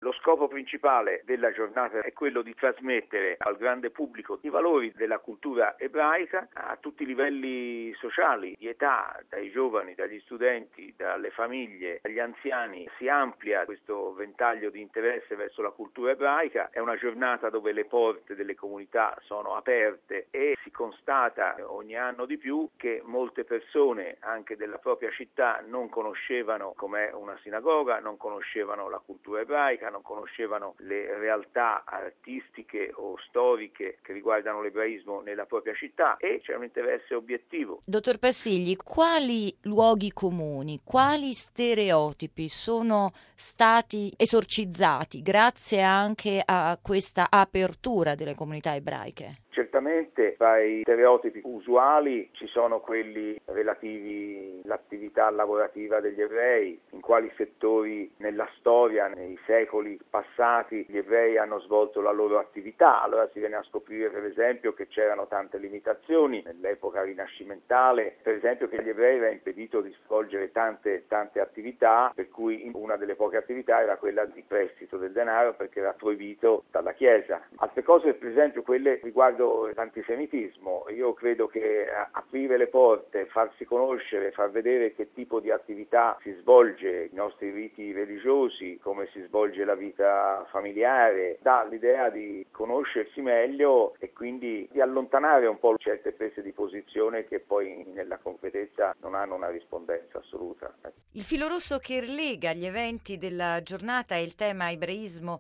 Lo scopo principale della giornata è quello di trasmettere al grande pubblico i valori della cultura ebraica a tutti i livelli sociali, di età, dai giovani, dagli studenti, dalle famiglie, agli anziani. Si amplia questo ventaglio di interesse verso la cultura ebraica. È una giornata dove le porte delle comunità sono aperte e si constata ogni anno di più che molte persone anche della propria città non conoscevano com'è una sinagoga, non conoscevano la cultura ebraica, non conoscevano le realtà artistiche o storiche che riguardano l'ebraismo nella propria città e c'è un interesse obiettivo. Dottor Passigli, quali luoghi comuni, quali stereotipi sono stati esorcizzati grazie anche a questa apertura delle comunità ebraiche? Certamente tra i stereotipi usuali ci sono quelli relativi all'attività lavorativa degli ebrei, in quali settori nella storia, nei secoli passati, gli ebrei hanno svolto la loro attività. Allora si viene a scoprire per esempio che c'erano tante limitazioni nell'epoca rinascimentale, per esempio che agli ebrei era impedito di svolgere tante attività, per cui una delle poche attività era quella di prestito del denaro perché era proibito dalla Chiesa. Altre cose per esempio quelle riguardo l'antisemitismo. Io credo che aprire le porte, farsi conoscere, far vedere che tipo di attività si svolge, i nostri riti religiosi, come si svolge la vita familiare, dà l'idea di conoscersi meglio e quindi di allontanare un po' certe prese di posizione che poi nella concretezza non hanno una rispondenza assoluta. Il filo rosso che lega gli eventi della giornata è il tema ebraismo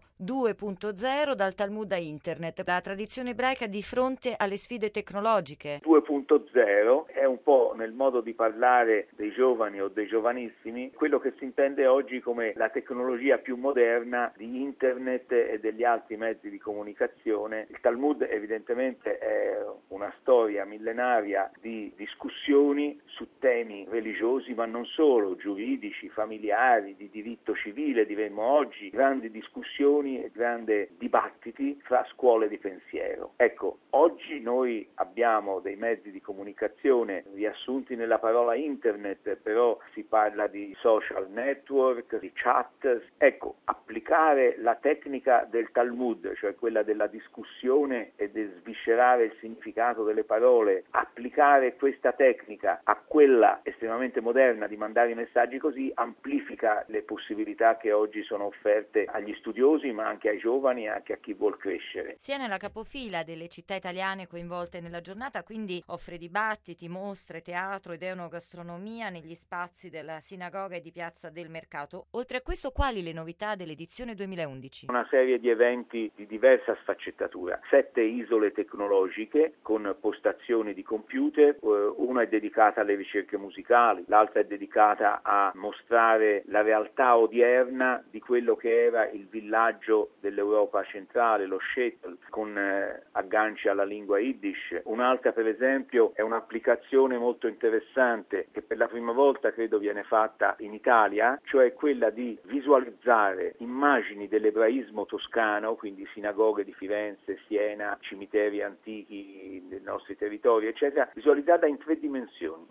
2.0 dal Talmud a Internet, la tradizione ebraica di fronte alle sfide tecnologiche. 2.0 è un po' nel modo di parlare dei giovani o dei giovanissimi quello che si intende oggi come la tecnologia più moderna di Internet e degli altri mezzi di comunicazione. Il Talmud evidentemente è una storia millenaria di discussioni su temi religiosi ma non solo, giuridici, familiari, di diritto civile, diremmo oggi, grandi discussioni e grandi dibattiti fra scuole di pensiero. Ecco, oggi noi abbiamo dei mezzi di comunicazione riassunti nella parola internet, però si parla di social network, di chat. Ecco, applicare la tecnica del Talmud, cioè quella della discussione e del sviscerare il significato delle parole, applicare questa tecnica a quella estremamente moderna di mandare i messaggi così, amplifica le possibilità che oggi sono offerte agli studiosi, ma anche ai giovani e anche a chi vuol crescere. Sia nella capofila delle città italiane coinvolte nella giornata, quindi offre dibattiti, mostre, teatro ed enogastronomia negli spazi della sinagoga e di Piazza del Mercato. Oltre a questo, quali le novità dell'edizione 2011? Una serie di eventi di diversa sfaccettatura, 7 isole tecnologiche con postazioni di computer, una è dedicata alle ricerche musicali, l'altra è dedicata a mostrare la realtà odierna di quello che era il villaggio dell'Europa centrale, lo shtetl, con agganci alla lingua Yiddish. Un'altra per esempio è un'applicazione molto interessante che per la prima volta credo viene fatta in Italia, cioè quella di visualizzare immagini dell'ebraismo toscano, quindi sinagoghe di Firenze, Siena, cimiteri antichi dei nostri territori, eccetera, visualizzata in 3 dimensioni.